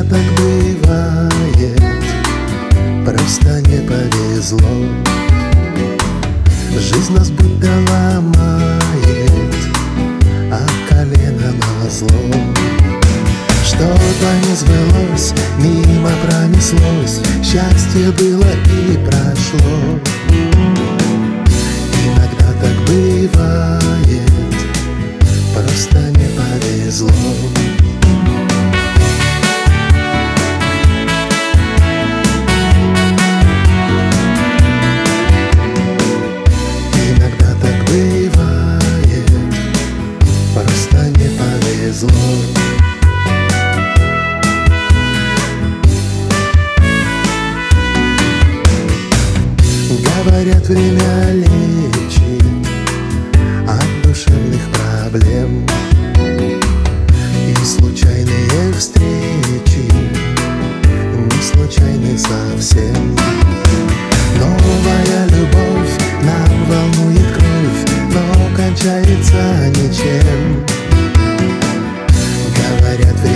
так бывает, просто не повезло. Жизнь нас будто ломает, а колено назло. Что-то не сбылось, мимо пронеслось, счастье было и прошло. Иногда так бывает, просто не повезло. Иногда так бывает, просто не повезло. Говорят, время лечит от душевных проблем, и случайные встречи не случайны совсем. Новая любовь нам волнует кровь, но кончается ничем. Говорят,